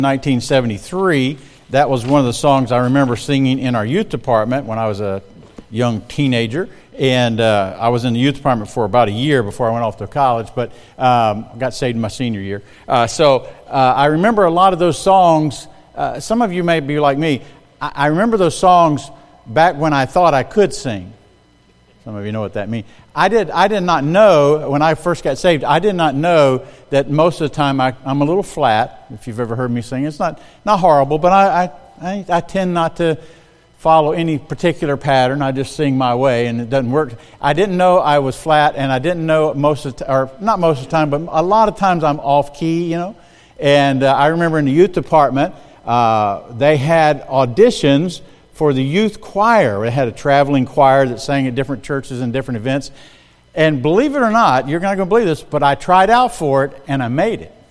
1973. That was one of the songs I remember singing in our youth department when I was a young teenager. And I was in the youth department for about a year before I went off to college, but got saved in my senior year. So I remember a lot of those songs. Some of you may be like me. I remember those songs back when I thought I could sing. Some of you know what that means. I did not know, when I first got saved, I did not know that most of the time I'm a little flat. If you've ever heard me sing, it's not horrible, but I tend not to follow any particular pattern. I just sing my way, and it doesn't work. I didn't know I was flat, and I didn't know not most of the time, but a lot of times I'm off key, you know. And I remember in the youth department, they had auditions for the youth choir. They had a traveling choir that sang at different churches and different events. And believe it or not, you're not going to believe this, but I tried out for it, and I made it.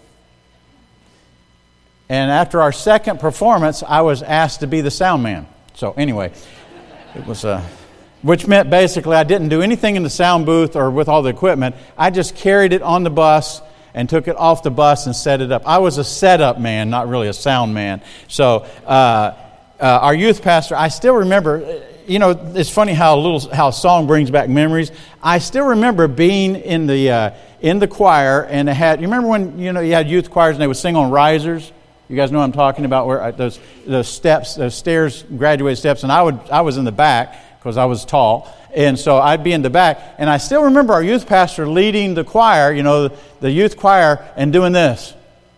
And after our second performance, I was asked to be the sound man. So anyway, it was which meant basically I didn't do anything in the sound booth or with all the equipment. I just carried it on the bus and took it off the bus and set it up. I was a setup man, not really a sound man. So our youth pastor, I still remember. You know, it's funny how a song brings back memories. I still remember being in the choir, and it had. You remember when you had youth choirs and they would sing on risers? You guys know what I'm talking about, where those steps, those stairs, graduated steps, and I was in the back because I was tall, and so I'd be in the back. And I still remember our youth pastor leading the choir, the youth choir, and doing this,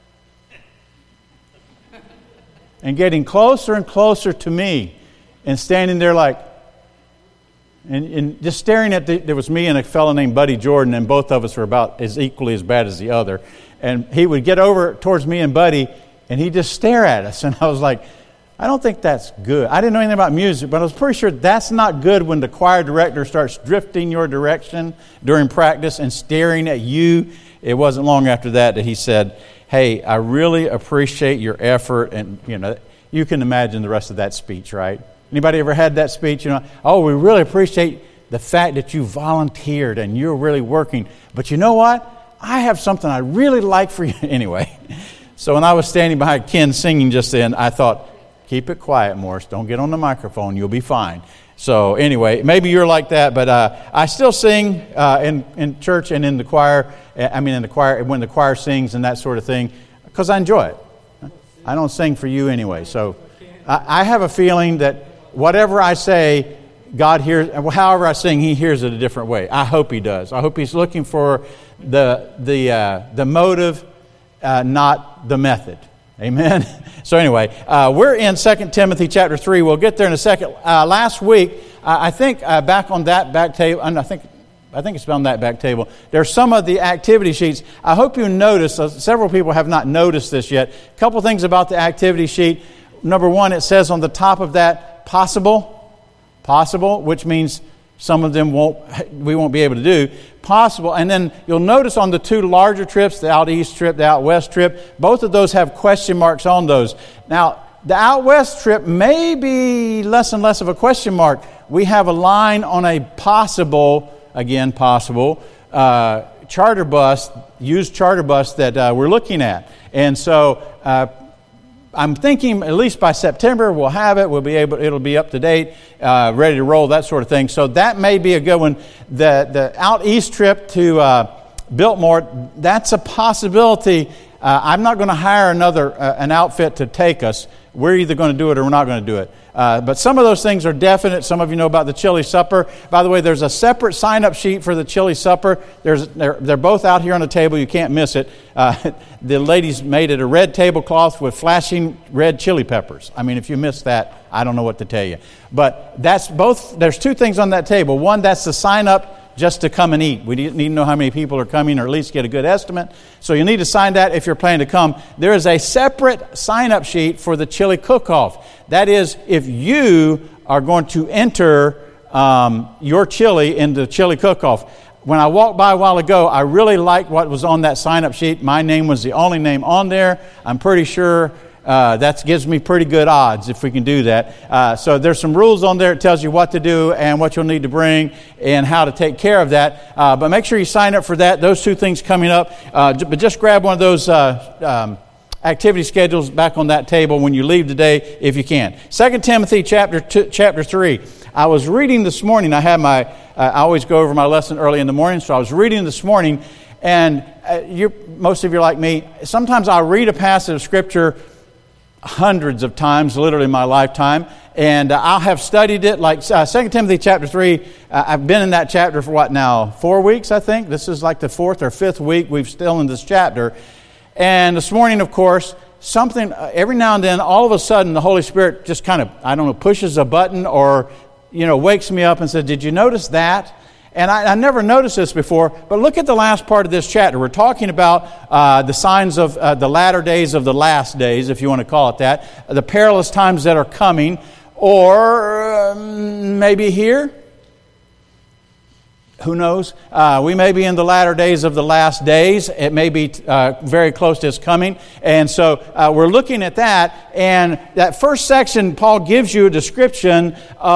and getting closer and closer to me, and standing there like, and just staring at there was me and a fellow named Buddy Jordan, and both of us were about as equally as bad as the other. And he would get over towards me and Buddy, and he'd just stare at us. And I was like, I don't think that's good. I didn't know anything about music, but I was pretty sure that's not good when the choir director starts drifting your direction during practice and staring at you. It wasn't long after that he said, hey, I really appreciate your effort. And, you can imagine the rest of that speech, right? Anybody ever had that speech? Oh, we really appreciate the fact that you volunteered and you're really working. But you know what? I have something I really like for you. Anyway, so when I was standing behind Ken singing just then, I thought, keep it quiet, Morris. Don't get on the microphone. You'll be fine. So anyway, maybe you're like that, but I still sing in church and in the choir. In the choir when the choir sings and that sort of thing, because I enjoy it. I don't sing for you anyway. So I have a feeling that whatever I say, God hears. However I sing, He hears it a different way. I hope He does. I hope He's looking for the motive, not the method. Amen. So anyway, we're in 2 Timothy chapter 3. We'll get there in a second. Last week, I think back on that back table, and I think it's on that back table, there's some of the activity sheets. I hope you notice, several people have not noticed this yet, a couple things about the activity sheet. Number one, it says on the top of that, possible, which means some of them we won't be able to do. Possible. And then you'll notice on the two larger trips, the out east trip, the out west trip, both of those have question marks on those. Now, the out west trip may be less and less of a question mark. We have a line on a possible charter bus, used charter bus that we're looking at. And so I'm thinking at least by September we'll have it. It'll be up to date, ready to roll, that sort of thing. So that may be a good one. The out east trip to Biltmore, that's a possibility. I'm not going to hire an outfit to take us. We're either going to do it or we're not going to do it. But some of those things are definite. Some of you know about the chili supper. By the way, there's a separate sign-up sheet for the chili supper. They're both out here on the table. You can't miss it. The ladies made it a red tablecloth with flashing red chili peppers. I mean, if you missed that, I don't know what to tell you. But that's both. There's two things on that table. One, that's the sign-up just to come and eat. We need to know how many people are coming, or at least get a good estimate. So you need to sign that if you're planning to come. There is a separate sign-up sheet for the chili cook-off. That is, if you are going to enter your chili in the chili cook-off. When I walked by a while ago, I really liked what was on that sign-up sheet. My name was the only name on there. I'm pretty sure that gives me pretty good odds if we can do that. So there's some rules on there. It tells you what to do and what you'll need to bring and how to take care of that. But make sure you sign up for that. Those two things coming up. But just grab one of those activity schedules back on that table when you leave today if you can. 2 Timothy chapter 3. I was reading this morning. I always go over my lesson early in the morning, so I was reading this morning, and most of you are like me. Sometimes I read a passage of Scripture hundreds of times, literally in my lifetime, and I'll have studied it, like 2 Timothy chapter 3. I've been in that chapter for 4 weeks, I think. This is like the 4th or 5th week we've still in this chapter. And this morning, of course, something, every now and then, all of a sudden, the Holy Spirit just kind of, pushes a button or, wakes me up and says, did you notice that? And I never noticed this before, but look at the last part of this chapter. We're talking about the signs of the latter days of the last days, if you want to call it that, the perilous times that are coming, or maybe here. Who knows? We may be in the latter days of the last days. It may be very close to His coming. And so we're looking at that. And that first section, Paul gives you a description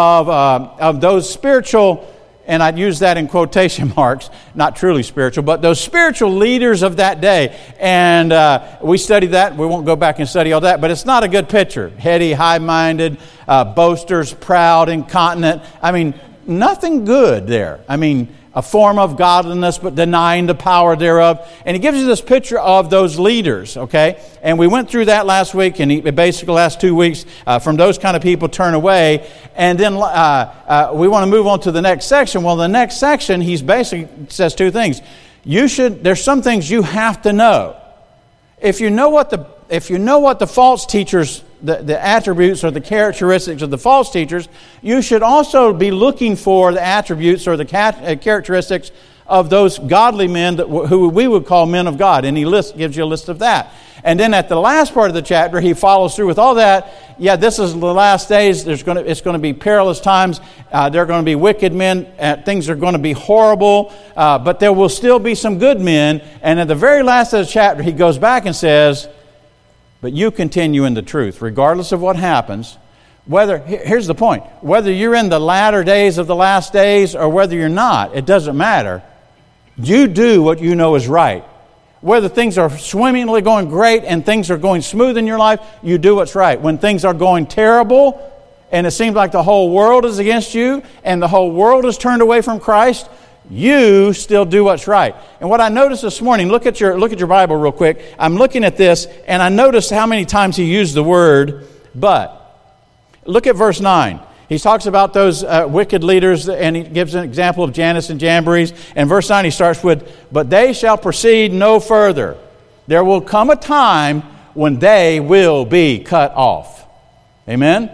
of those spiritual, and I'd use that in quotation marks, not truly spiritual, but those spiritual leaders of that day. And we studied that. We won't go back and study all that, but it's not a good picture. Heady, high-minded, boasters, proud, incontinent. Nothing good there. A form of godliness, but denying the power thereof. And he gives you this picture of those leaders, okay? And we went through that last week, and basically the last 2 weeks, from those kind of people, turn away. And then we want to move on to the next section. Well, the next section, he basically says two things. There's some things you have to know. If you know what the false teachers, the attributes or the characteristics of the false teachers, you should also be looking for the attributes or the characteristics of those godly men who we would call men of God. And he gives you a list of that. And then at the last part of the chapter, he follows through with all that. Yeah, this is the last days. It's going to be perilous times. There are going to be wicked men. Things are going to be horrible. But there will still be some good men. And at the very last of the chapter, he goes back and says, but you continue in the truth, regardless of what happens. Here's the point. Whether you're in the latter days of the last days or whether you're not, it doesn't matter. You do what you know is right. Whether things are swimmingly going great and things are going smooth in your life, you do what's right. When things are going terrible and it seems like the whole world is against you and the whole world is turned away from Christ, you still do what's right. And what I noticed this morning, look at your Bible real quick. I'm looking at this, and I noticed how many times he used the word but. Look at verse 9. He talks about those wicked leaders, and he gives an example of Jannes and Jambres. And verse 9 he starts with, but they shall proceed no further. There will come a time when they will be cut off. Amen?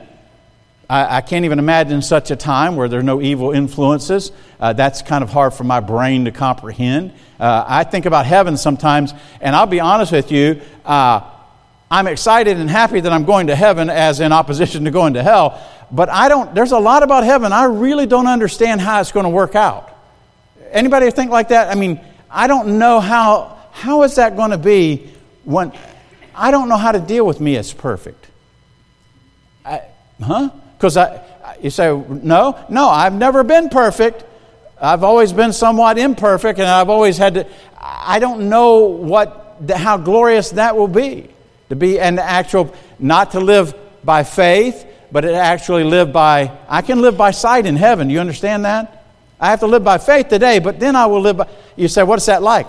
I can't even imagine such a time where there are no evil influences. That's kind of hard for my brain to comprehend. I think about heaven sometimes, and I'll be honest with you, I'm excited and happy that I'm going to heaven as in opposition to going to hell. But there's a lot about heaven I really don't understand how it's going to work out. Anybody think like that? I don't know how is that going to be when I don't know how to deal with me as perfect. Because you say, no, I've never been perfect. I've always been somewhat imperfect, and I've always had to. I don't know how glorious that will be. To be an actual, not to live by faith, but to actually live by. I can live by sight in heaven. You understand that? I have to live by faith today, but then I will live by. You say, what's that like?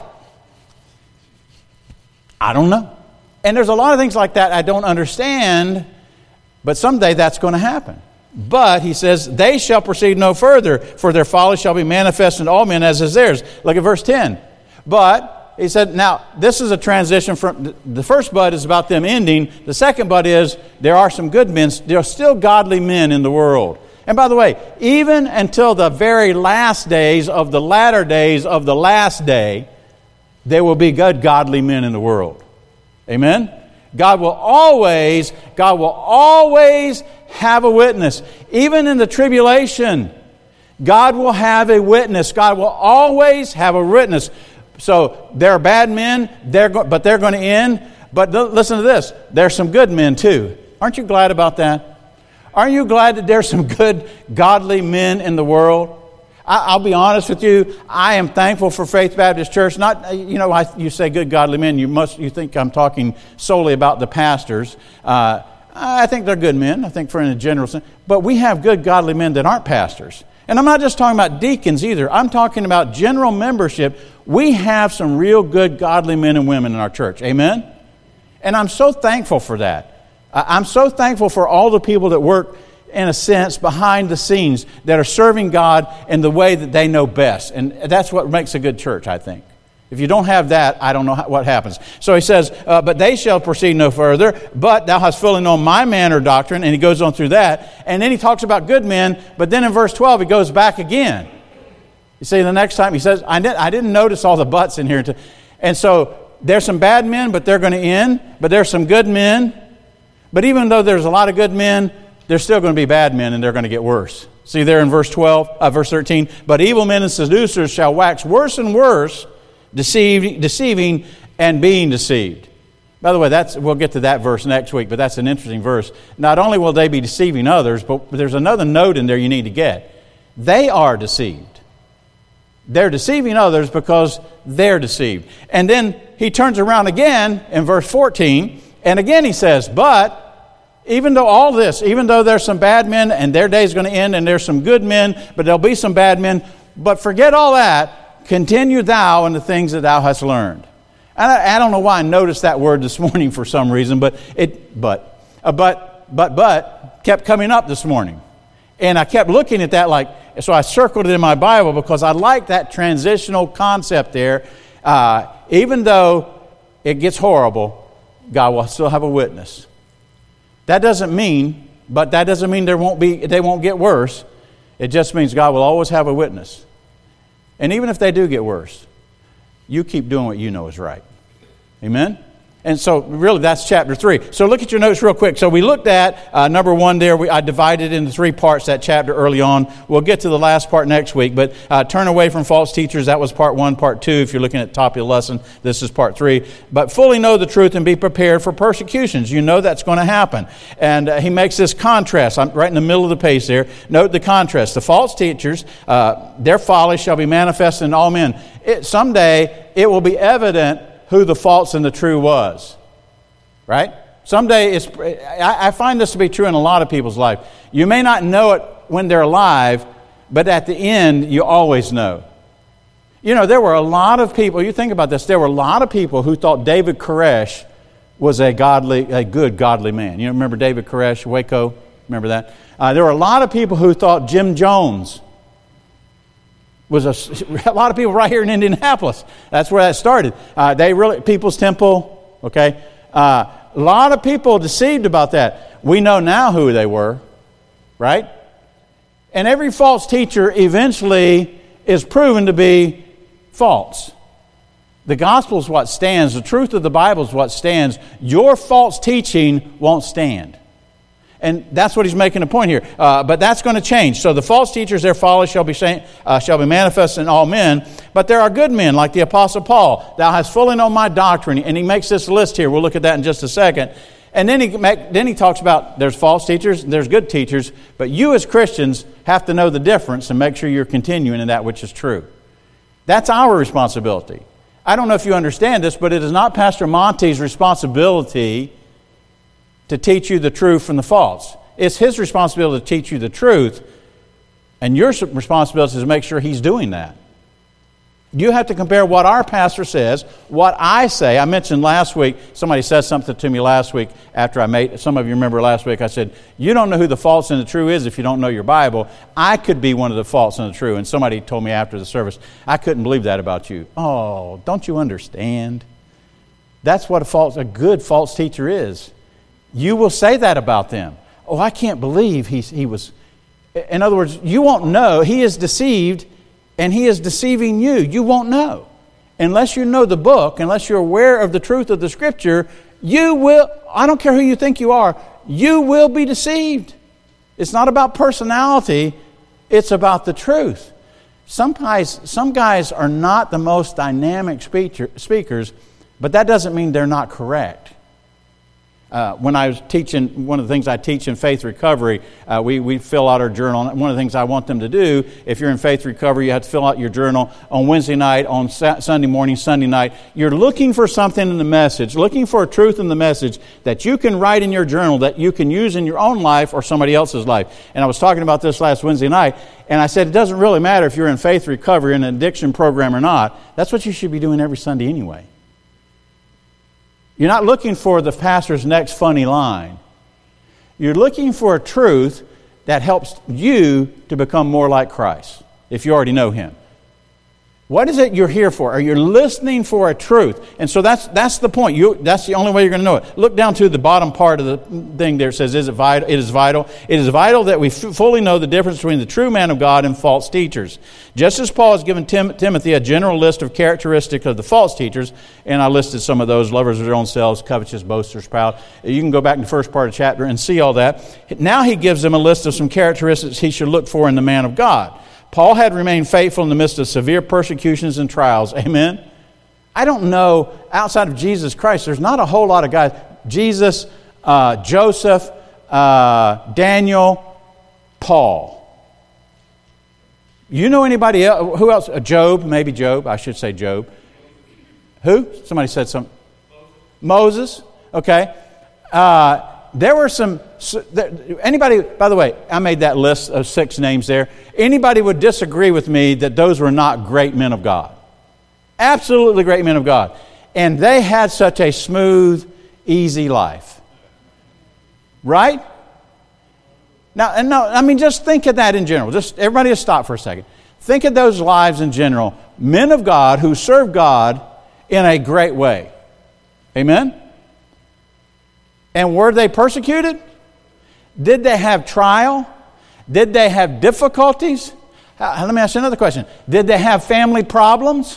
I don't know. And there's a lot of things like that I don't understand. But someday that's going to happen. But, he says, they shall proceed no further, for their folly shall be manifest in all men as is theirs. Look at verse 10. But, he said, now, this is a transition from, the first but is about them ending. The second but is, there are some good men, there are still godly men in the world. And by the way, even until the very last days of the latter days of the last day, there will be good godly men in the world. Amen? God will always have a witness. Even in the tribulation, God will have a witness. God will always have a witness. So there are bad men, but they're going to end. But listen to this. There's some good men too. Aren't you glad about that? Aren't you glad that there's some good, godly men in the world? I'll be honest with you. I am thankful for Faith Baptist Church. Not, you say good godly men. You think I'm talking solely about the pastors. I think they're good men. I think for in a general sense. But we have good godly men that aren't pastors. And I'm not just talking about deacons either. I'm talking about general membership. We have some real good godly men and women in our church. Amen? And I'm so thankful for that. I'm so thankful for all the people that work, in a sense, behind the scenes that are serving God in the way that they know best. And that's what makes a good church, I think. If you don't have that, I don't know what happens. So he says, but they shall proceed no further, but thou hast fully known my manner of doctrine. And he goes on through that. And then he talks about good men, but then in verse 12 he goes back again. You see, the next time he says, I didn't notice all the buts in here. And so there's some bad men, but they're going to end. But there's some good men. But even though there's a lot of good men, there's still going to be bad men, and they're going to get worse. See there in verse 13, but evil men and seducers shall wax worse and worse, deceiving and being deceived. By the way, we'll get to that verse next week, but that's an interesting verse. Not only will they be deceiving others, but there's another note in there you need to get. They are deceived. They're deceiving others because they're deceived. And then he turns around again in verse 14, and again he says, but even though there's some bad men and their day is going to end, and there's some good men, but there'll be some bad men, but forget all that, continue thou in the things that thou hast learned. And I don't know why I noticed that word this morning for some reason, but kept coming up this morning. And I kept looking at that so I circled it in my Bible because I like that transitional concept there. Even though it gets horrible, God will still have a witness. That doesn't mean they won't get worse. It just means God will always have a witness. And even if they do get worse, you keep doing what you know is right. Amen? And so really that's chapter 3. So look at your notes real quick. So we looked at number 1 there. I divided into 3 parts that chapter early on. We'll get to the last part next week. But turn away from false teachers. That was part 1. Part 2, if you're looking at the top of the lesson, this is part 3. But fully know the truth and be prepared for persecutions. You know that's going to happen. And he makes this contrast. I'm right in the middle of the page there. Note the contrast. The false teachers, their folly shall be manifest in all men. Someday it will be evident who the false and the true was. Right? Someday, I find this to be true in a lot of people's life. You may not know it when they're alive, but at the end, you always know. There were a lot of people, you think about this, there were a lot of people who thought David Koresh was a good godly man. You remember David Koresh, Waco? Remember that? There were a lot of people who thought Jim Jones was a lot of people right here in Indianapolis. That's where that started. People's Temple, okay? A lot of people deceived about that. We know now who they were, right? And every false teacher eventually is proven to be false. The gospel is what stands. The truth of the Bible is what stands. Your false teaching won't stand. And that's what he's making a point here. But that's going to change. So the false teachers, their folly shall be manifest in all men. But there are good men, like the Apostle Paul. Thou hast fully known my doctrine. And he makes this list here. We'll look at that in just a second. And then he talks about there's false teachers, and there's good teachers. But you as Christians have to know the difference and make sure you're continuing in that which is true. That's our responsibility. I don't know if you understand this, but it is not Pastor Monty's responsibility to teach you the truth from the false. It's his responsibility to teach you the truth, and your responsibility is to make sure he's doing that. You have to compare what our pastor says, what I say. I mentioned last week, somebody said something to me last week after some of you remember last week, I said, you don't know who the false and the true is if you don't know your Bible. I could be one of the false and the true. And somebody told me after the service, I couldn't believe that about you. Oh, don't you understand? That's what a good false teacher is. You will say that about them. Oh, I can't believe he was. In other words, you won't know. He is deceived, and he is deceiving you. You won't know. Unless you know the book, unless you're aware of the truth of the Scripture, you will, I don't care who you think you are, you will be deceived. It's not about personality, it's about the truth. Some guys are not the most dynamic speakers, but that doesn't mean they're not correct. When I was teaching, one of the things I teach in faith recovery, we fill out our journal. One of the things I want them to do, if you're in faith recovery, you have to fill out your journal on Wednesday night, on Sunday morning, Sunday night. You're looking for something in the message, looking for a truth in the message that you can write in your journal that you can use in your own life or somebody else's life. And I was talking about this last Wednesday night, and I said it doesn't really matter if you're in faith recovery, in an addiction program or not. That's what you should be doing every Sunday anyway. You're not looking for the pastor's next funny line. You're looking for a truth that helps you to become more like Christ, if you already know Him. What is it you're here for? Are you listening for a truth? And so that's the point. That's the only way you're going to know it. Look down to the bottom part of the thing there. It says, It is vital. It is vital that we fully know the difference between the true man of God and false teachers. Just as Paul has given Timothy a general list of characteristics of the false teachers, and I listed some of those: lovers of their own selves, covetous, boasters, proud. You can go back in the first part of the chapter and see all that. Now he gives them a list of some characteristics he should look for in the man of God. Paul had remained faithful in the midst of severe persecutions and trials. Amen? I don't know, outside of Jesus Christ, there's not a whole lot of guys. Jesus, Joseph, Daniel, Paul. You know anybody else? Who else? Job, maybe Job. I should say Job. Who? Somebody said something. Moses. Okay. There were some, anybody, by the way, I made that list of 6 names there. Anybody would disagree with me that those were not great men of God. Absolutely great men of God. And they had such a smooth, easy life. Right? Now, just think of that in general. Just everybody just stop for a second. Think of those lives in general. Men of God who serve God in a great way. Amen? And were they persecuted? Did they have trial? Did they have difficulties? Let me ask you another question. Did they have family problems?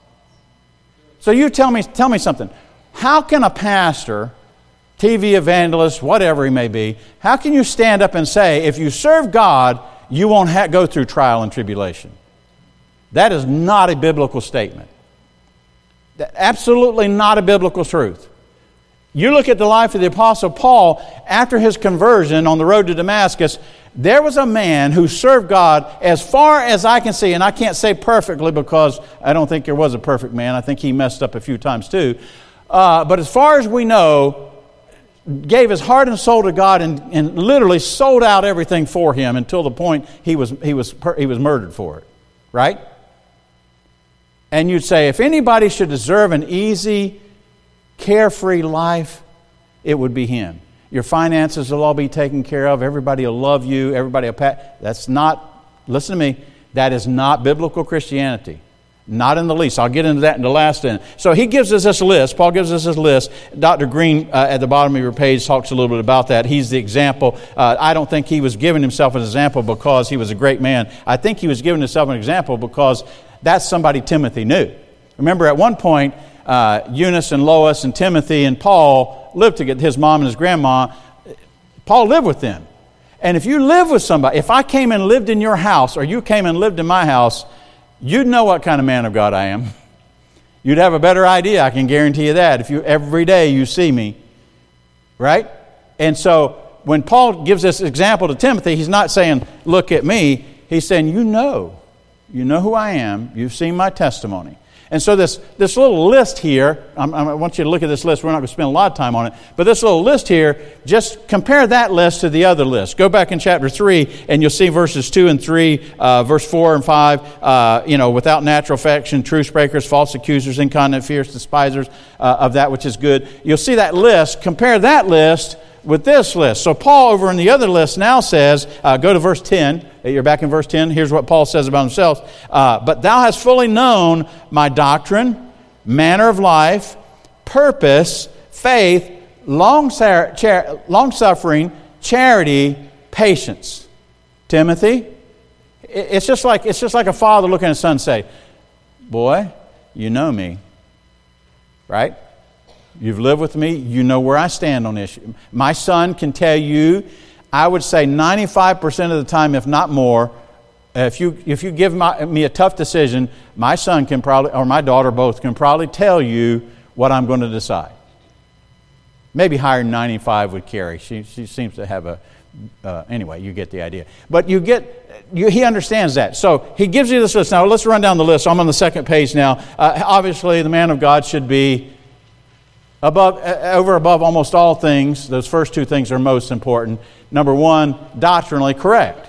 So you tell me something. How can a pastor, TV evangelist, whatever he may be, how can you stand up and say, if you serve God, you won't go through trial and tribulation? That is not a biblical statement. Absolutely not a biblical truth. You look at the life of the Apostle Paul, after his conversion on the road to Damascus, there was a man who served God as far as I can see, and I can't say perfectly because I don't think there was a perfect man. I think he messed up a few times too. But as far as we know, gave his heart and soul to God and literally sold out everything for Him until the point he was murdered for it. Right? And you'd say, if anybody should deserve an easy, carefree life, it would be him. Your finances will all be taken care of. Everybody will love you. Everybody will That's not, listen to me, that is not biblical Christianity. Not in the least. I'll get into that in the last end. So he gives us this list. Paul gives us this list. Dr. Green, at the bottom of your page, talks a little bit about that. He's the example. I don't think he was giving himself an example because he was a great man. I think he was giving himself an example because that's somebody Timothy knew. Remember, at one point, Eunice and Lois and Timothy and Paul lived together, his mom and his grandma. Paul lived with them. And if you live with somebody, if I came and lived in your house or you came and lived in my house, you'd know what kind of man of God I am. You'd have a better idea, I can guarantee you that, if you every day you see me. Right? And so when Paul gives this example to Timothy, he's not saying, look at me. He's saying, you know who I am. You've seen my testimony. And so this little list here, I want you to look at this list. We're not going to spend a lot of time on it. But this little list here, just compare that list to the other list. Go back in chapter 3 and you'll see verses 2 and 3, verse 4 and 5, without natural affection, truce breakers, false accusers, incontinent, fierce, despisers of that which is good. You'll see that list. Compare that list with this list. So Paul over in the other list now says, go to verse 10. You're back in verse 10. Here's what Paul says about himself. But thou hast fully known my doctrine, manner of life, purpose, faith, long-suffering, charity, patience. Timothy, it's just like a father looking at his son and say, boy, you know me. Right? You've lived with me. You know where I stand on this. My son can tell you, I would say 95% of the time, if not more, if you give me a tough decision, my son can probably, or my daughter both, can probably tell you what I'm going to decide. Maybe higher than 95 with Carrie. She seems to have a... anyway, you get the idea. But he understands that. So he gives you this list. Now let's run down the list. I'm on the second page now. Obviously, the man of God should be above almost all things. Those first two things are most important. Number one, doctrinally correct.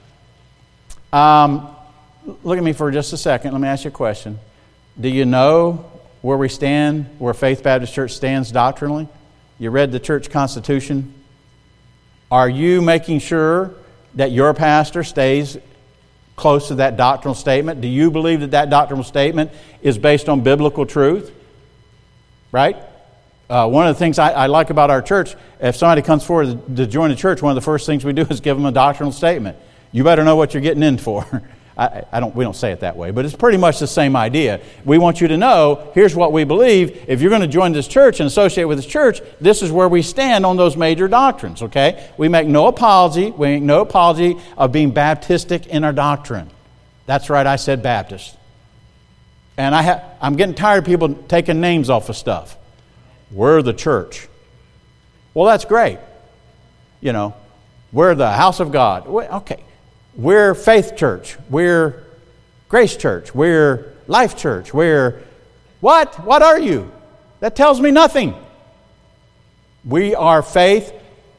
Look at me for just a second. Let me ask you a question. Do you know where we stand, where Faith Baptist Church stands doctrinally? You read the church constitution. Are you making sure that your pastor stays close to that doctrinal statement? Do you believe that that doctrinal statement is based on biblical truth? Right? One of the things I like about our church, if somebody comes forward to join the church, one of the first things we do is give them a doctrinal statement. You better know what you're getting in for. We don't say it that way, but it's pretty much the same idea. We want you to know, here's what we believe. If you're going to join this church and associate with this church, this is where we stand on those major doctrines, okay? We make no apology. We make no apology of being Baptistic in our doctrine. That's right, I said Baptist. And I'm getting tired of people taking names off of stuff. We're the church. Well, that's great. You know, we're the house of God. Okay. We're Faith Church. We're Grace Church. We're Life Church. We're what? What are you? That tells me nothing. We are Faith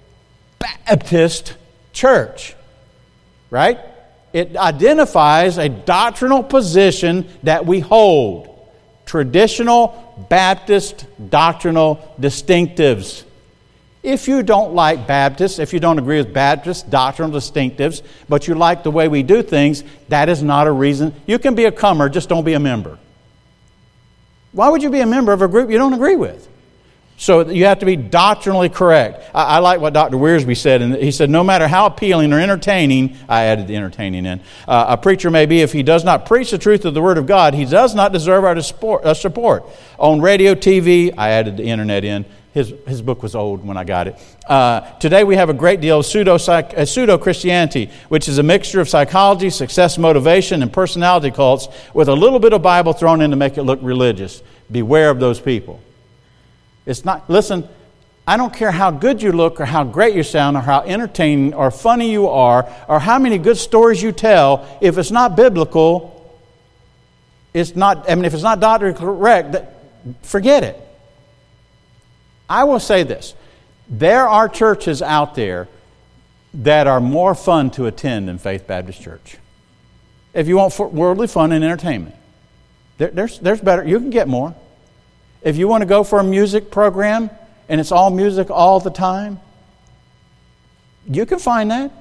Baptist Church. Right? It identifies a doctrinal position that we hold. Traditional Baptist doctrinal distinctives. If you don't like Baptists, if you don't agree with Baptist doctrinal distinctives, but you like the way we do things, that is not a reason. You can be a comer, just don't be a member. Why would you be a member of a group you don't agree with? So you have to be doctrinally correct. I like what Dr. Wiersbe said. And he said, no matter how appealing or entertaining, I added the entertaining in, a preacher may be, if he does not preach the truth of the Word of God, he does not deserve our support. On radio, TV, I added the internet in. His book was old when I got it. Today we have a great deal of pseudo-Christianity, which is a mixture of psychology, success motivation, and personality cults with a little bit of Bible thrown in to make it look religious. Beware of those people. It's not, listen, I don't care how good you look or how great you sound or how entertaining or funny you are or how many good stories you tell. If it's not biblical, if it's not doctrinally correct, forget it. I will say this. There are churches out there that are more fun to attend than Faith Baptist Church. If you want worldly fun and entertainment, there's better. You can get more. If you want to go for a music program and it's all music all the time, you can find that.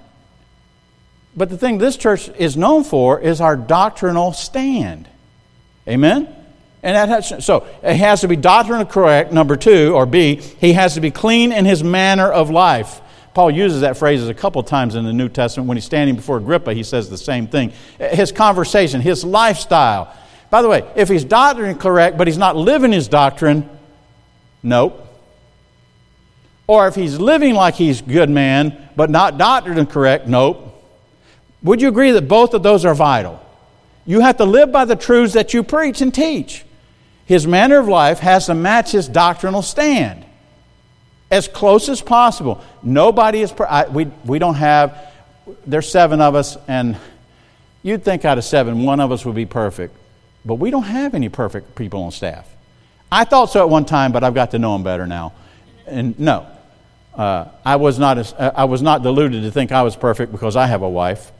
But the thing this church is known for is our doctrinal stand. Amen? And so it has to be doctrinally correct, number 2, or B, he has to be clean in his manner of life. Paul uses that phrase a couple times in the New Testament. When he's standing before Agrippa, he says the same thing. His conversation, his lifestyle. By the way, if he's doctrinally correct, but he's not living his doctrine, nope. Or if he's living like he's a good man, but not doctrinally correct, nope. Would you agree that both of those are vital? You have to live by the truths that you preach and teach. His manner of life has to match his doctrinal stand as close as possible. Nobody is... we don't have... There's 7 of us, and you'd think out of 7, one of us would be perfect. But we don't have any perfect people on staff. I thought so at one time, but I've got to know them better now. And no, I was not deluded to think I was perfect because I have a wife.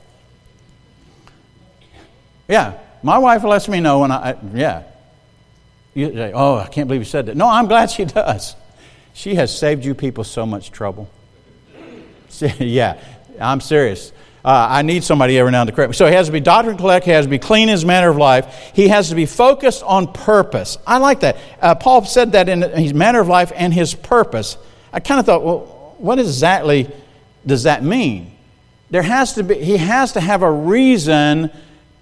Yeah, my wife lets me know when You say, oh, I can't believe you said that. No, I'm glad she does. She has saved you people so much trouble. Yeah, I'm serious. I need somebody every now and then to correct me. So he has to be doctrinally correct. He has to be clean in his manner of life. He has to be focused on purpose. I like that. Paul said that in his manner of life and his purpose. I kind of thought, well, what exactly does that mean? He has to have a reason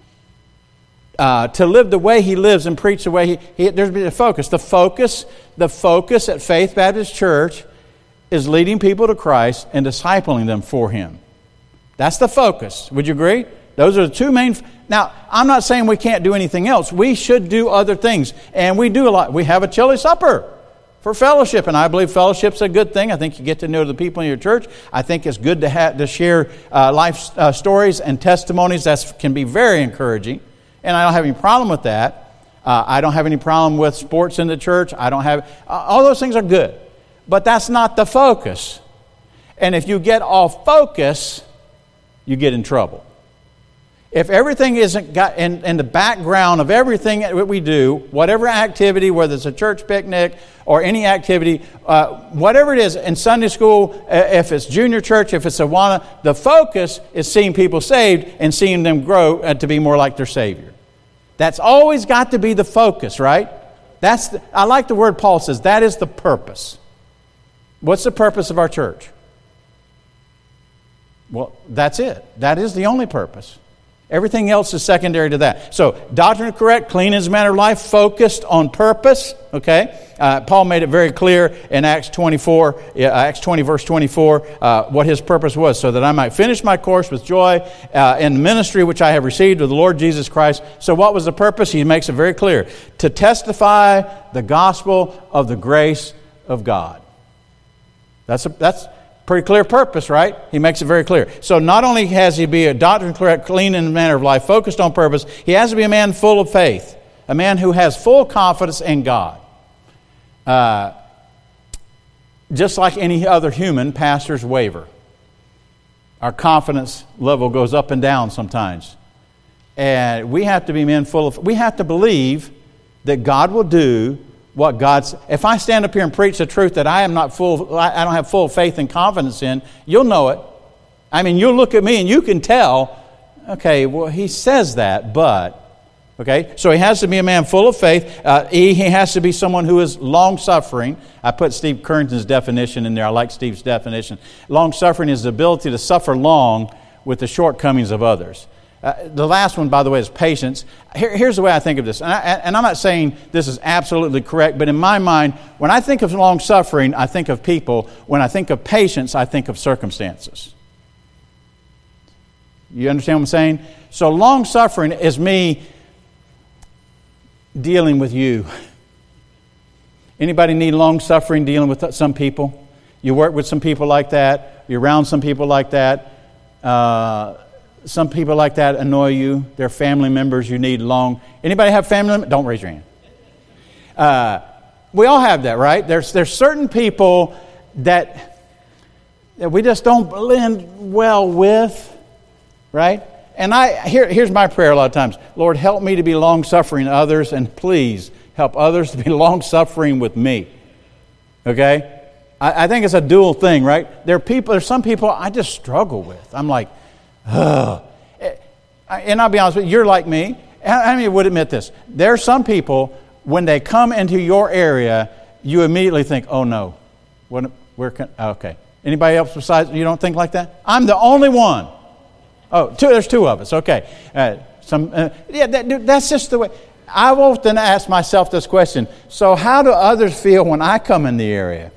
to live the way he lives and preach the way there's a focus. The focus at Faith Baptist Church is leading people to Christ and discipling them for Him. That's the focus. Would you agree? Those are the two main... Now, I'm not saying we can't do anything else. We should do other things. And we do a lot. We have a chili supper for fellowship. And I believe fellowship's a good thing. I think you get to know the people in your church. I think it's good to share life stories and testimonies. That can be very encouraging. And I don't have any problem with that. I don't have any problem with sports in the church. I don't have... all those things are good. But that's not the focus. And if you get off focus, you get in trouble. If everything isn't got in the background of everything that we do, whatever activity, whether it's a church picnic or any activity, whatever it is, in Sunday school, if it's junior church, if it's Awana, the focus is seeing people saved and seeing them grow to be more like their Savior. That's always got to be the focus, right? I like the word Paul says, that is the purpose. What's the purpose of our church? Well, that's it. That is the only purpose. Everything else is secondary to that. So, doctrine correct, clean is manner of life, focused on purpose. Okay, Paul made it very clear in Acts 20 verse 24, what his purpose was, so that I might finish my course with joy in the ministry which I have received of the Lord Jesus Christ. So, what was the purpose? He makes it very clear: to testify the gospel of the grace of God. That's pretty clear purpose, right? He makes it very clear. So not only has he be a doctrine correct, clean in the manner of life, focused on purpose, he has to be a man full of faith, a man who has full confidence in God. Just like any other human, pastors waver. Our confidence level goes up and down sometimes. And we have to be men we have to believe that God will do what God's... If I stand up here and preach the truth that I don't have full faith and confidence in, you'll know it. I mean, you'll look at me and you can tell, okay, well, he says that, but... Okay, so he has to be a man full of faith. He has to be someone who is long-suffering. I put Steve Currington's definition in there. I like Steve's definition. Long-suffering is the ability to suffer long with the shortcomings of others. The last one, by the way, is patience. Here's the way I think of this. And I'm not saying this is absolutely correct, but in my mind, when I think of long-suffering, I think of people. When I think of patience, I think of circumstances. You understand what I'm saying? So long-suffering is me dealing with you. Anybody need long-suffering dealing with some people? You work with some people like that. You're around some people like that. Some people like that annoy you. They're family members you need long. Anybody have family members? Don't raise your hand. We all have that, right? There's certain people that we just don't blend well with, right? And here's my prayer a lot of times. Lord, help me to be long-suffering to others, and please help others to be long-suffering with me. Okay? I think it's a dual thing, right? There's some people I just struggle with. I'm like, ugh. And I'll be honest with you, you're like me. How many would admit this? There are some people, when they come into your area, you immediately think, oh no. Okay. Anybody else besides, you don't think like that? I'm the only one. Oh, there's two of us. Okay. That's just the way. I've often asked myself this question. So how do others feel when I come in the area?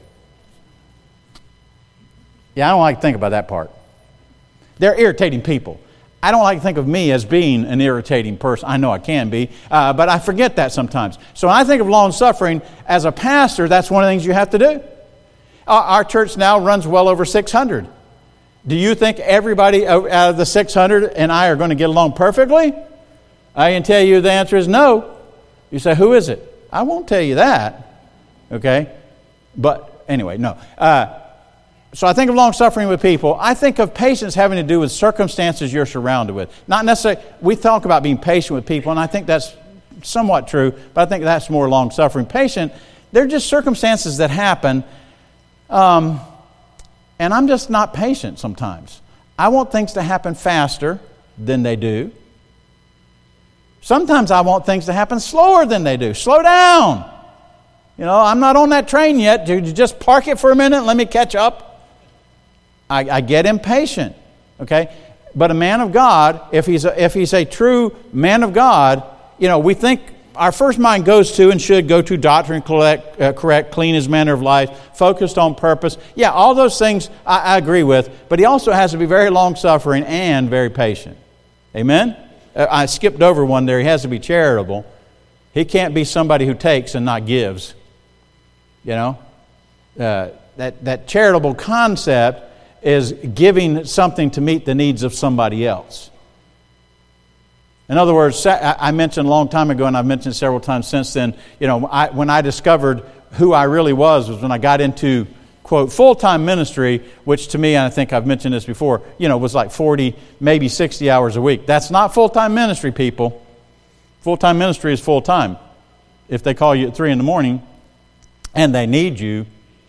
Yeah, I don't like to think about that part. They're irritating people. I don't like to think of me as being an irritating person. I know I can be, but I forget that sometimes. So when I think of long-suffering, as a pastor, that's one of the things you have to do. Our church now runs well over 600. Do you think everybody out of the 600 and I are going to get along perfectly? I can tell you the answer is no. You say, who is it? I won't tell you that. Okay? But anyway, no. So I think of long-suffering with people. I think of patience having to do with circumstances you're surrounded with. Not necessarily, we talk about being patient with people, and I think that's somewhat true, but I think that's more long-suffering. Patient, they're just circumstances that happen, and I'm just not patient sometimes. I want things to happen faster than they do. Sometimes I want things to happen slower than they do. Slow down. You know, I'm not on that train yet. You just park it for a minute and let me catch up. I get impatient, okay? But a man of God, if he's a true man of God, you know, we think our first mind goes to and should go to doctrine correct, clean his manner of life, focused on purpose. Yeah, all those things I agree with, but he also has to be very long-suffering and very patient. Amen? I skipped over one there. He has to be charitable. He can't be somebody who takes and not gives. You know, that charitable concept is giving something to meet the needs of somebody else. In other words, I mentioned a long time ago, and I've mentioned several times since then, you know, when I discovered who I really was when I got into, quote, full-time ministry, which to me, and I think I've mentioned this before, you know, was like 40, maybe 60 hours a week. That's not full-time ministry, people. Full-time ministry is full-time. If they call you at 3 in the morning and they need you,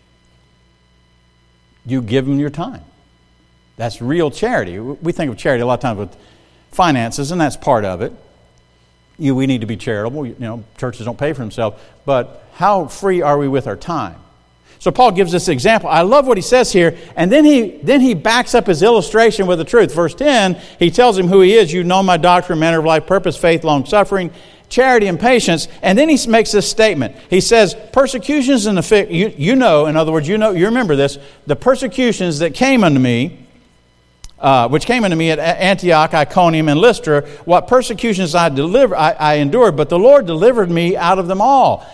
you give them your time. That's real charity. We think of charity a lot of times with finances, and that's part of it. We need to be charitable. You know, churches don't pay for themselves. But how free are we with our time? So Paul gives this example. I love what he says here. And then he backs up his illustration with the truth. Verse 10, he tells him who he is. You know my doctrine, manner of life, purpose, faith, long-suffering, charity, and patience. And then he makes this statement. He says, persecutions in the you know, in other words, you remember this, the persecutions that came unto me, which came unto me at Antioch, Iconium, and Lystra, what persecutions I endured, but the Lord delivered me out of them all.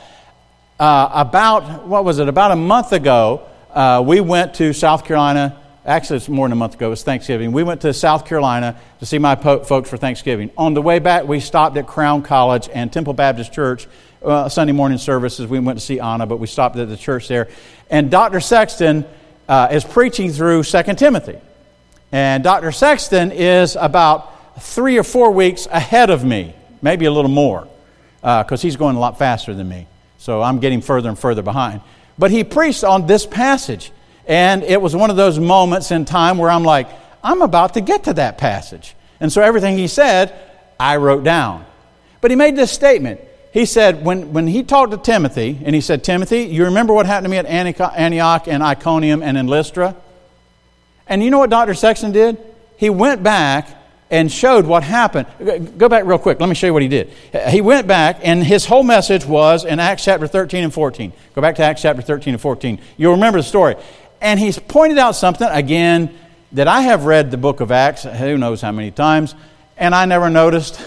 About a month ago, we went to South Carolina. Actually, it's more than a month ago. It was Thanksgiving. We went to South Carolina to see my folks for Thanksgiving. On the way back, we stopped at Crown College and Temple Baptist Church. Sunday morning services, we went to see Anna, but we stopped at the church there. And Dr. Sexton is preaching through 2 Timothy. And Dr. Sexton is about 3 or 4 weeks ahead of me, maybe a little more, because he's going a lot faster than me. So I'm getting further and further behind. But he preached on this passage. And it was one of those moments in time where I'm like, I'm about to get to that passage. And so everything he said, I wrote down. But he made this statement. He said, when he talked to Timothy, and he said, Timothy, you remember what happened to me at Antioch and Iconium and in Lystra? And you know what Dr. Sexton did? He went back and showed what happened. Go back real quick. Let me show you what he did. He went back, and his whole message was in Acts chapter 13 and 14. Go back to Acts chapter 13 and 14. You'll remember the story. And he's pointed out something, again, that I have read the book of Acts, who knows how many times, and I never noticed.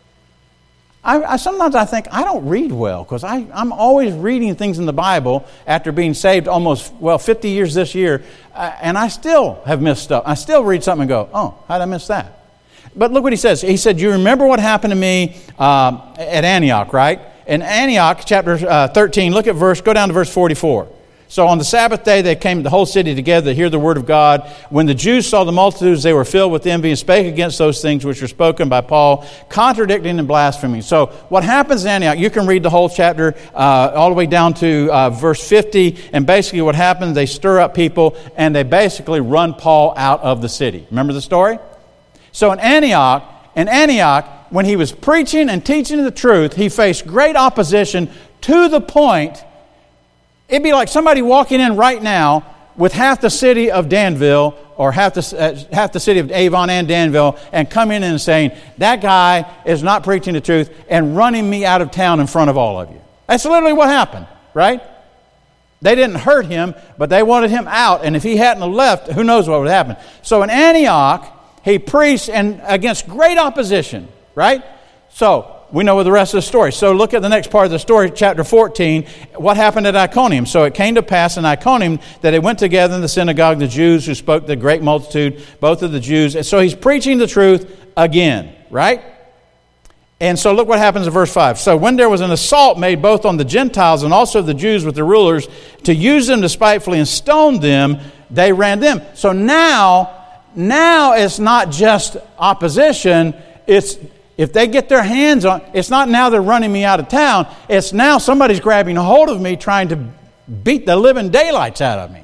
Sometimes I think I don't read well, because I'm always reading things in the Bible after being saved almost, 50 years this year, and I still have missed stuff. I still read something and go, oh, how did I miss that? But look what he says. He said, you remember what happened to me at Antioch, right? In Antioch, chapter 13, go down to verse 44. So on the Sabbath day, they came the whole city together to hear the word of God. When the Jews saw the multitudes, they were filled with envy and spake against those things which were spoken by Paul, contradicting and blaspheming. So what happens in Antioch, you can read the whole chapter all the way down to verse 50. And basically what happens, they stir up people and they basically run Paul out of the city. Remember the story? So in Antioch, when he was preaching and teaching the truth, he faced great opposition to the point. It'd be like somebody walking in right now with half the city of Danville or half the city of Avon and Danville and coming in and saying, that guy is not preaching the truth, and running me out of town in front of all of you. That's literally what happened, right? They didn't hurt him, but they wanted him out. And if he hadn't left, who knows what would happen. So in Antioch, he preached and against great opposition, right? So we know the rest of the story. So look at the next part of the story, chapter 14. What happened at Iconium? So it came to pass in Iconium that they went together in the synagogue, the Jews who spoke the great multitude, both of the Jews. And so he's preaching the truth again, right? And so look what happens in verse 5. So when there was an assault made both on the Gentiles and also the Jews with the rulers to use them despitefully and stone them, they ran them. So now it's not just opposition, it's if they get their hands on, it's not now they're running me out of town. It's now somebody's grabbing a hold of me trying to beat the living daylights out of me.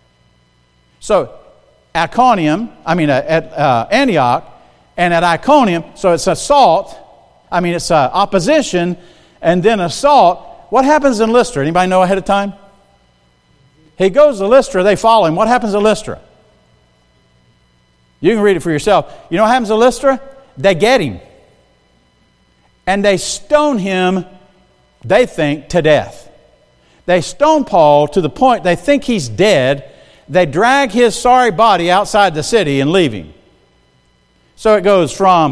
So at Antioch and at Iconium, so it's it's opposition and then assault. What happens in Lystra? Anybody know ahead of time? He goes to Lystra, they follow him. What happens in Lystra? You can read it for yourself. You know what happens in Lystra? They get him. And they stone him, they think, to death. They stone Paul to the point they think he's dead. They drag his sorry body outside the city and leave him. So it goes from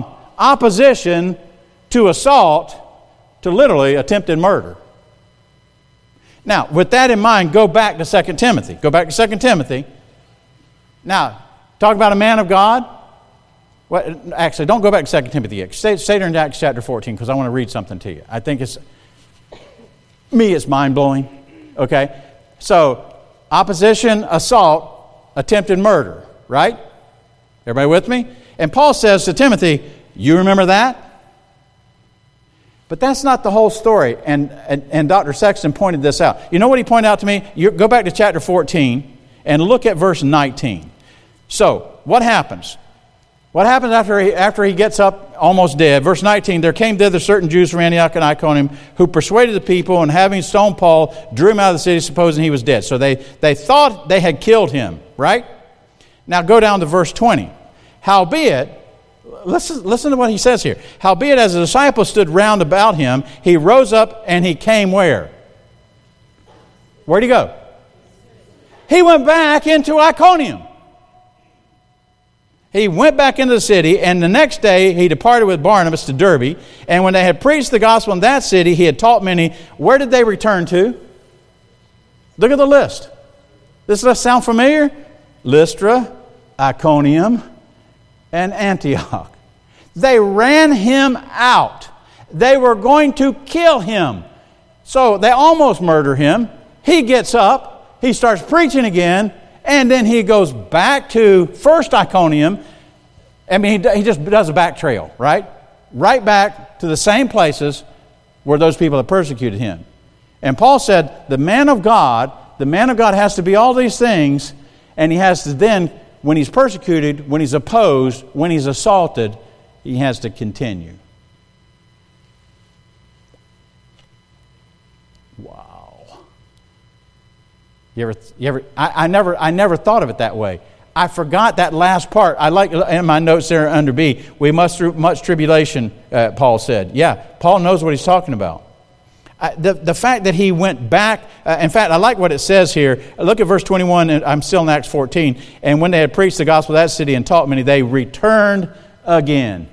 opposition to assault to literally attempted murder. Now, with that in mind, go back to 2 Timothy. Go back to 2 Timothy. Now, talk about a man of God. Well, actually, don't go back to 2 Timothy yet. Stay there in Acts chapter 14 because I want to read something to you. I think it's mind-blowing. Okay? So, opposition, assault, attempted murder. Right? Everybody with me? And Paul says to Timothy, you remember that? But that's not the whole story. And Dr. Sexton pointed this out. You know what he pointed out to me? Go back to chapter 14 and look at verse 19. So, what happens? What happens after he gets up almost dead? Verse 19, there came thither certain Jews from Antioch and Iconium who persuaded the people, and having stoned Paul, drew him out of the city, supposing he was dead. So they thought they had killed him, right? Now go down to verse 20. Howbeit, listen to what he says here. Howbeit, as the disciples stood round about him, he rose up and he came where? Where'd he go? He went back into Iconium. He went back into the city, and the next day he departed with Barnabas to Derbe. And when they had preached the gospel in that city, he had taught many. Where did they return to? Look at the list. Does this sound familiar? Lystra, Iconium, and Antioch. They ran him out. They were going to kill him. So they almost murder him. He gets up. He starts preaching again. And then he goes back to first Iconium. I mean, he just does a back trail, right? Right back to the same places where those people have persecuted him. And Paul said, the man of God has to be all these things, and he has to then, when he's persecuted, when he's opposed, when he's assaulted, he has to continue. Wow. I never thought of it that way. I forgot that last part. I like in my notes there under B. We must through much tribulation, Paul said. Yeah, Paul knows what he's talking about. The fact that he went back, in fact, I like what it says here. Look at verse 21, and I'm still in Acts 14. And when they had preached the gospel of that city and taught many, they returned again.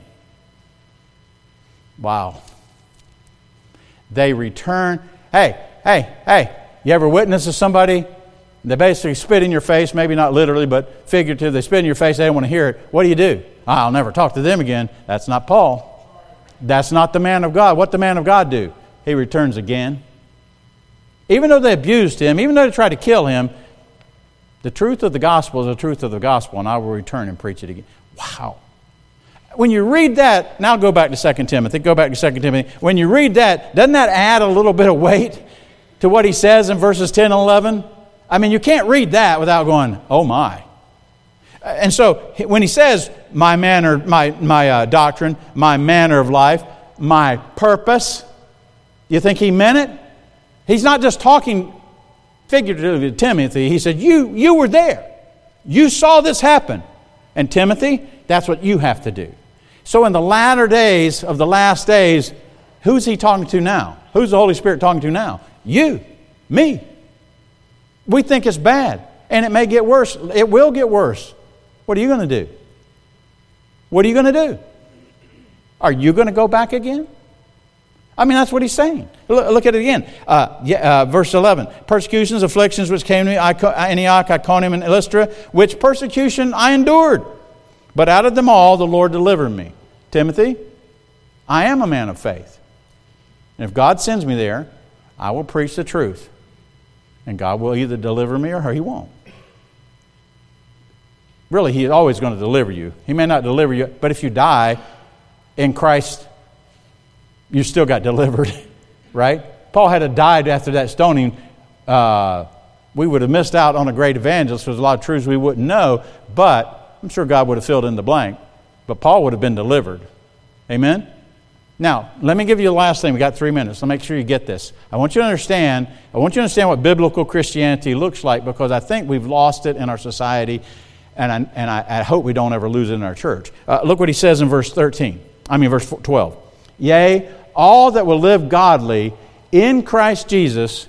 Wow. They returned. Hey, you ever witness to somebody? They basically spit in your face, maybe not literally, but figuratively. They spit in your face, they don't want to hear it. What do? I'll never talk to them again. That's not Paul. That's not the man of God. What the man of God do? He returns again. Even though they abused him, even though they tried to kill him, the truth of the gospel is the truth of the gospel, and I will return and preach it again. Wow. When you read that, now go back to 2 Timothy. Go back to 2 Timothy. When you read that, doesn't that add a little bit of weight to what he says in verses 10 and 11? I mean, you can't read that without going, oh my. And so when he says, my manner, my doctrine, my manner of life, my purpose, you think he meant it? He's not just talking figuratively to Timothy. He said, you were there. You saw this happen. And Timothy, that's what you have to do. So in the latter days of the last days, who's he talking to now? Who's the Holy Spirit talking to now? You, me. We think it's bad, and it may get worse. It will get worse. What are you going to do? What are you going to do? Are you going to go back again? I mean, that's what he's saying. Look at it again. Verse 11. Persecutions, afflictions which came to me, Antioch, Iconium, and Lystra, which persecution I endured. But out of them all the Lord delivered me. Timothy, I am a man of faith. And if God sends me there, I will preach the truth. And God will either deliver me or He won't. Really, He is always going to deliver you. He may not deliver you, but if you die in Christ, you still got delivered, right? Paul had to die after that stoning. We would have missed out on a great evangelist. There's a lot of truths we wouldn't know, but I'm sure God would have filled in the blank. But Paul would have been delivered. Amen? Now, let me give you the last thing. We got 3 minutes. So make sure you get this. I want you to understand what biblical Christianity looks like, because I think we've lost it in our society, and I hope we don't ever lose it in our church. Look what he says in verse 12. Yea, all that will live godly in Christ Jesus.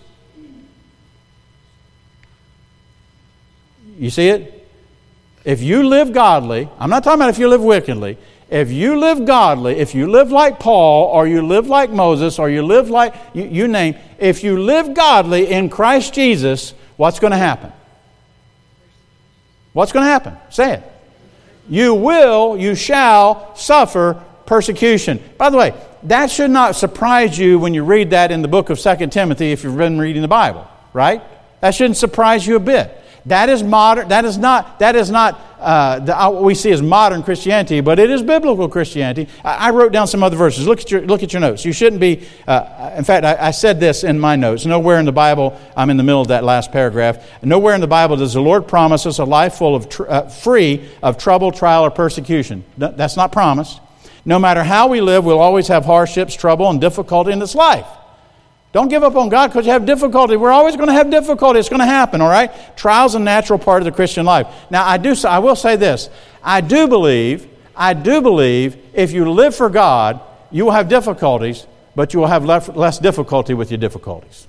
You see it? If you live godly, I'm not talking about if you live wickedly. If you live godly, if you live like Paul, or you live like Moses, or you live like, you name, if you live godly in Christ Jesus, what's going to happen? What's going to happen? Say it. You shall suffer persecution. By the way, that should not surprise you when you read that in the book of 2 Timothy if you've been reading the Bible, right? That shouldn't surprise you a bit. That is modern. That is not what we see as modern Christianity, but it is biblical Christianity. I wrote down some other verses. Look at your notes. You shouldn't be. In fact, I said this in my notes. Nowhere in the Bible, I'm in the middle of that last paragraph. Nowhere in the Bible does the Lord promise us a life full of free of trouble, trial, or persecution. That's not promised. No matter how we live, we'll always have hardships, trouble, and difficulty in this life. Don't give up on God because you have difficulty. We're always going to have difficulty. It's going to happen, all right? Trial's a natural part of the Christian life. Now, I will say this. I do believe if you live for God, you will have difficulties, but you will have less difficulty with your difficulties.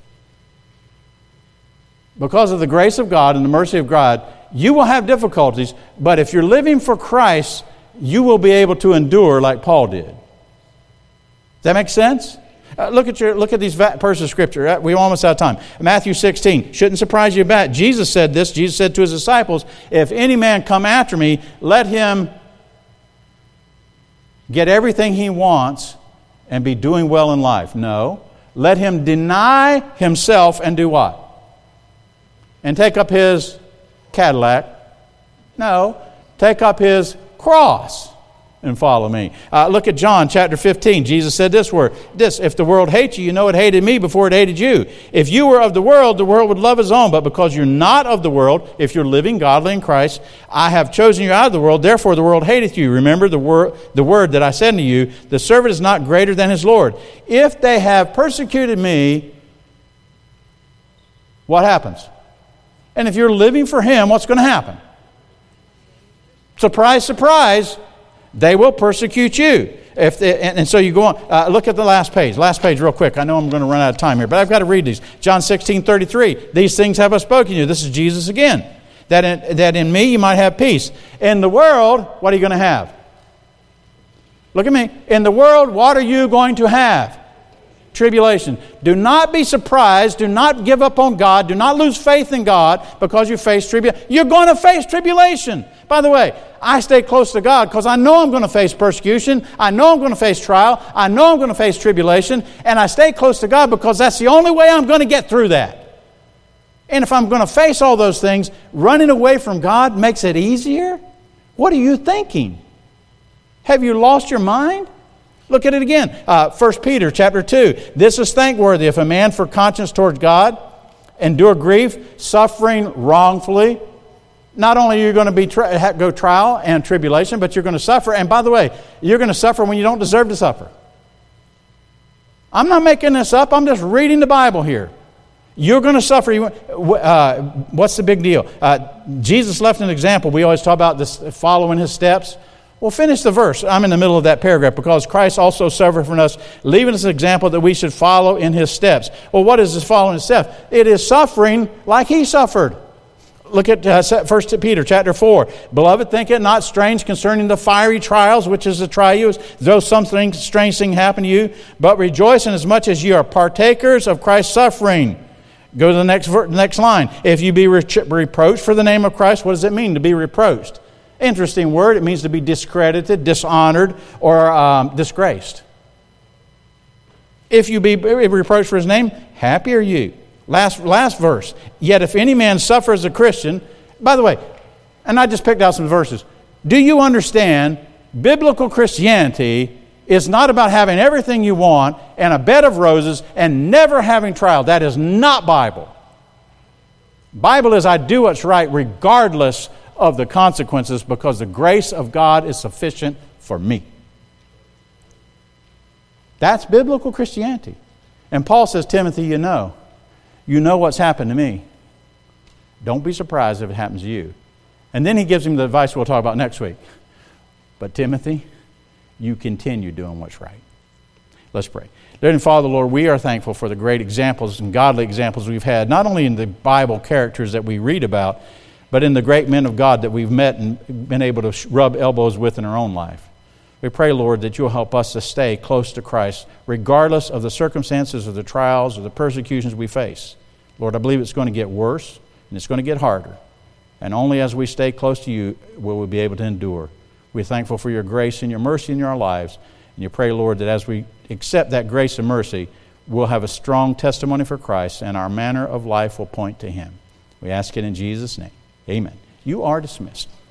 Because of the grace of God and the mercy of God, you will have difficulties, but if you're living for Christ, you will be able to endure like Paul did. Does that make sense? Look at these verses of Scripture. We're almost out of time. Matthew 16. Shouldn't surprise you a bit. Jesus said this. Jesus said to His disciples, if any man come after me, let him get everything he wants and be doing well in life. No. Let him deny himself and do what? And take up his Cadillac. No. Take up his cross and follow me. Look at John chapter 15. Jesus said this word. If the world hates you, you know it hated me before it hated you. If you were of the world would love his own. But because you're not of the world, if you're living godly in Christ, I have chosen you out of the world. Therefore the world hateth you. Remember the word that I said to you, the servant is not greater than his Lord. If they have persecuted me, what happens? And if you're living for Him, what's going to happen? Surprise, surprise. They will persecute you. And so you go on. Look at the last page. Last page real quick. I know I'm going to run out of time here, but I've got to read these. John 16:33. These things have I spoken to you. This is Jesus again. That in me you might have peace. In the world, what are you going to have? Look at me. In the world, what are you going to have? Tribulation. Do not be surprised. Do not give up on God. Do not lose faith in God because you face tribulation. You're going to face tribulation. By the way, I stay close to God because I know I'm going to face persecution. I know I'm going to face trial. I know I'm going to face tribulation. And I stay close to God because that's the only way I'm going to get through that. And if I'm going to face all those things, running away from God makes it easier? What are you thinking? Have you lost your mind? Look at it again. 1 Peter chapter 2. This is thankworthy if a man for conscience towards God endure grief, suffering wrongfully. Not only are you going to go trial and tribulation, but you're going to suffer. And by the way, you're going to suffer when you don't deserve to suffer. I'm not making this up. I'm just reading the Bible here. You're going to suffer. What's the big deal? Jesus left an example. We always talk about this, following His steps. Well, finish the verse. I'm in the middle of that paragraph. Because Christ also suffered for us, leaving us an example that we should follow in His steps. Well, what is this following His steps? It is suffering like He suffered. Look at 1 Peter chapter 4. Beloved, think it not strange concerning the fiery trials, which is to try you, though something strange thing happen to you. But rejoice inasmuch as you are partakers of Christ's suffering. Go to the next line. If you be reproached for the name of Christ, what does it mean to be reproached? Interesting word. It means to be discredited, dishonored, or disgraced. If you be reproached for His name, happy are you. Last verse. Yet if any man suffer as a Christian, by the way, and I just picked out some verses. Do you understand biblical Christianity is not about having everything you want and a bed of roses and never having trial? That is not Bible. Bible is I do what's right regardless of the consequences because the grace of God is sufficient for me. That's biblical Christianity. And Paul says, Timothy, you know what's happened to me. Don't be surprised if it happens to you. And then he gives him the advice we'll talk about next week. But Timothy, you continue doing what's right. Let's pray. Dear and Father, Lord, we are thankful for the great examples and godly examples we've had, not only in the Bible characters that we read about, but in the great men of God that we've met and been able to rub elbows with in our own life. We pray, Lord, that you'll help us to stay close to Christ, regardless of the circumstances or the trials or the persecutions we face. Lord, I believe it's going to get worse and it's going to get harder. And only as we stay close to you will we be able to endure. We're thankful for your grace and your mercy in our lives. And you pray, Lord, that as we accept that grace and mercy, we'll have a strong testimony for Christ and our manner of life will point to Him. We ask it in Jesus' name. Amen. You are dismissed.